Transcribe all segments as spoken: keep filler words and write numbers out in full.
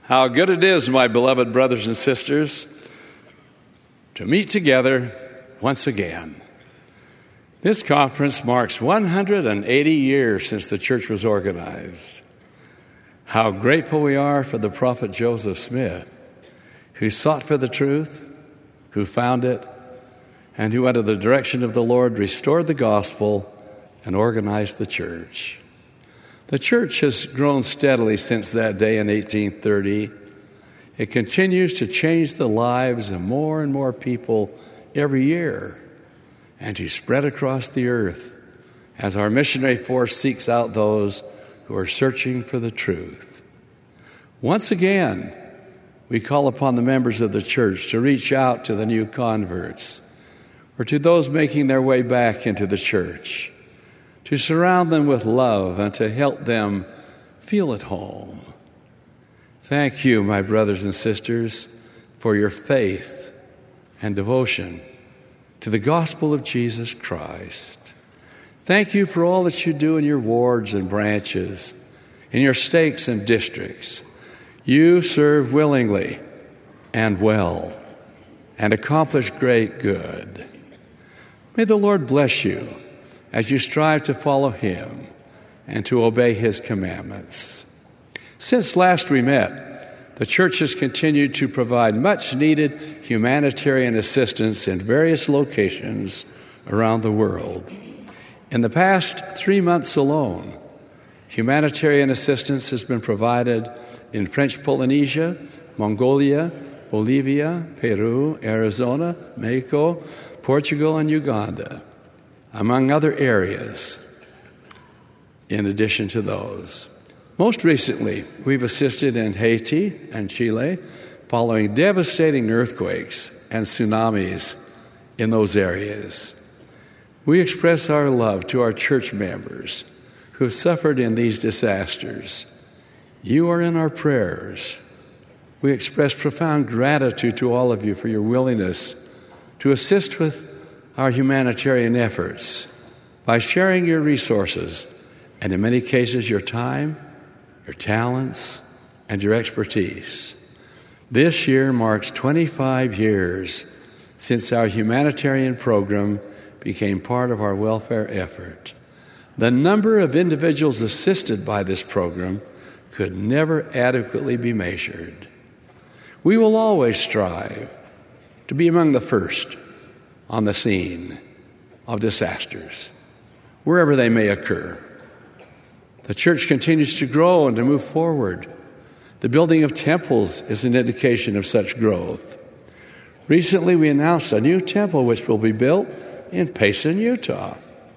How good it is, my beloved brothers and sisters, to meet together once again. This conference marks one hundred eighty years since the church was organized. How grateful we are for the prophet Joseph Smith, who sought for the truth, who found it, and who, under the direction of the Lord, restored the gospel and organized the church. The church has grown steadily since that day in eighteen thirty. It continues to change the lives of more and more people every year and to spread across the earth as our missionary force seeks out those who are searching for the truth. Once again, we call upon the members of the church to reach out to the new converts or to those making their way back into the church, to surround them with love and to help them feel at home. Thank you, my brothers and sisters, for your faith and devotion to the gospel of Jesus Christ. Thank you for all that you do in your wards and branches, in your stakes and districts. You serve willingly and well and accomplish great good. May the Lord bless you as you strive to follow him and to obey his commandments. Since last we met, the church has continued to provide much-needed humanitarian assistance in various locations around the world. In the past three months alone, humanitarian assistance has been provided in French Polynesia, Mongolia, Bolivia, Peru, Arizona, Mexico, Portugal, and Uganda, among other areas, in addition to those. Most recently, we've assisted in Haiti and Chile following devastating earthquakes and tsunamis in those areas. We express our love to our church members who have suffered in these disasters. You are in our prayers. We express profound gratitude to all of you for your willingness to assist with our humanitarian efforts by sharing your resources and, in many cases, your time, your talents, and your expertise. This year marks twenty-five years since our humanitarian program became part of our welfare effort. The number of individuals assisted by this program could never adequately be measured. We will always strive to be among the first on the scene of disasters, wherever they may occur. The church continues to grow and to move forward. The building of temples is an indication of such growth. Recently, we announced a new temple which will be built in Payson, Utah.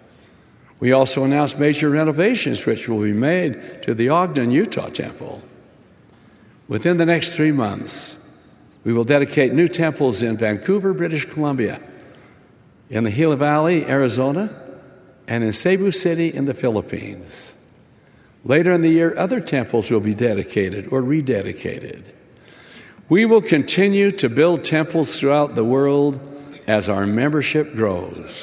We also announced major renovations which will be made to the Ogden, Utah temple. Within the next three months, we will dedicate new temples in Vancouver, British Columbia, in the Gila Valley, Arizona, and in Cebu City in the Philippines. Later in the year, other temples will be dedicated or rededicated. We will continue to build temples throughout the world as our membership grows.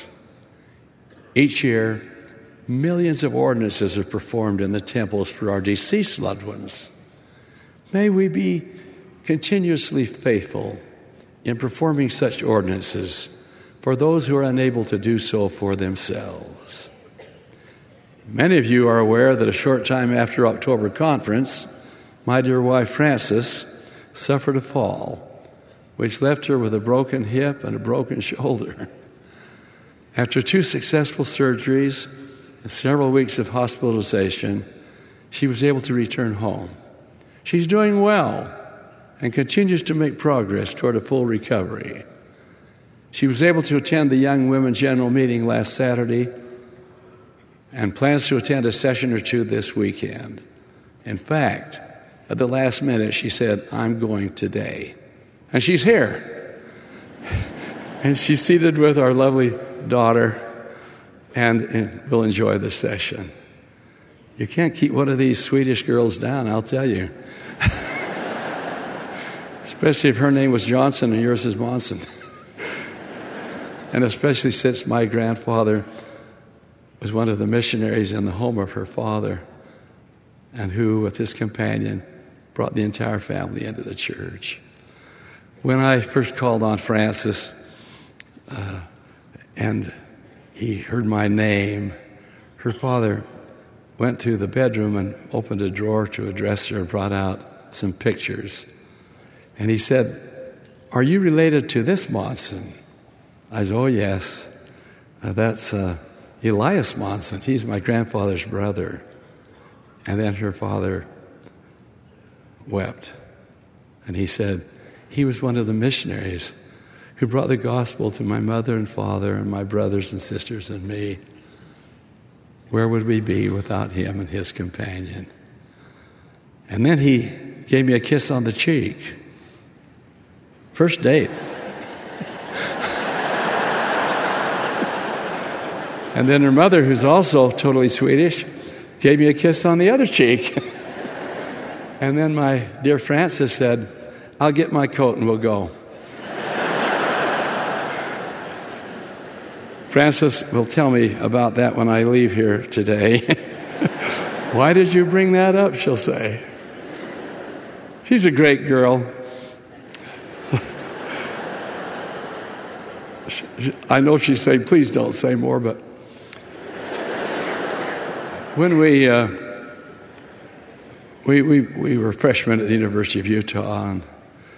Each year, millions of ordinances are performed in the temples for our deceased loved ones. May we be continuously faithful in performing such ordinances for those who are unable to do so for themselves. Many of you are aware that a short time after October conference, my dear wife Frances suffered a fall, which left her with a broken hip and a broken shoulder. After two successful surgeries and several weeks of hospitalization, she was able to return home. She's doing well and continues to make progress toward a full recovery. She was able to attend the Young Women's General Meeting last Saturday and plans to attend a session or two this weekend. In fact, at the last minute, she said, "I'm going today." And she's here. And she's seated with our lovely daughter and, and will enjoy the session. You can't keep one of these Swedish girls down, I'll tell you. Especially if her name was Johnson and yours is Monson. And especially since my grandfather was one of the missionaries in the home of her father, and who, with his companion, brought the entire family into the church. When I first called on Francis, uh, and he heard my name, her father went to the bedroom and opened a drawer to a dresser and brought out some pictures. And he said, "Are you related to this Monson?" I said, "Oh, yes. Uh, that's uh, Elias Monson. He's my grandfather's brother." And then her father wept. And he said, "He was one of the missionaries who brought the gospel to my mother and father and my brothers and sisters and me. Where would we be without him and his companion?" And then he gave me a kiss on the cheek. First date. And then her mother, who's also totally Swedish, gave me a kiss on the other cheek. And then my dear Francis said, "I'll get my coat and we'll go." Francis will tell me about that when I leave here today. "Why did you bring that up?" she'll say. She's a great girl. I know she's saying, "Please don't say more," but when we uh, we, we we were freshmen at the University of Utah, and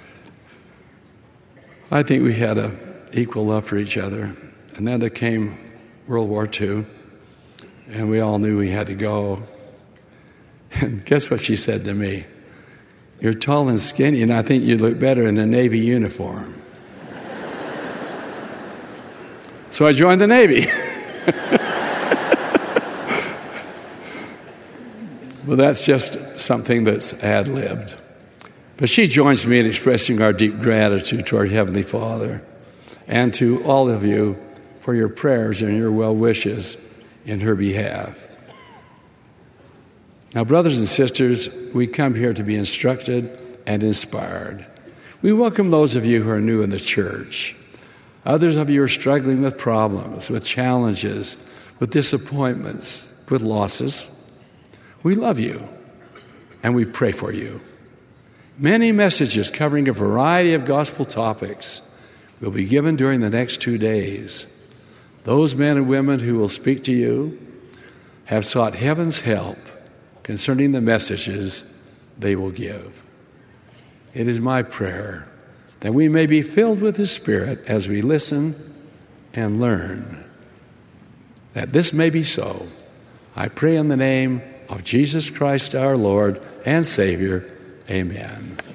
I think we had an equal love for each other. And then there came World War Two, and we all knew we had to go. And guess what she said to me? "You're tall and skinny, and I think you'd look better in a Navy uniform." So I joined the Navy. Well, that's just something that's ad-libbed. But she joins me in expressing our deep gratitude to our Heavenly Father and to all of you for your prayers and your well wishes in her behalf. Now, brothers and sisters, we come here to be instructed and inspired. We welcome those of you who are new in the church. Others of you are struggling with problems, with challenges, with disappointments, with losses. We love you, and we pray for you. Many messages covering a variety of gospel topics will be given during the next two days. Those men and women who will speak to you have sought heaven's help concerning the messages they will give. It is my prayer that we may be filled with His Spirit as we listen and learn. That this may be so, I pray in the name of Jesus Christ our Lord and Savior. Amen.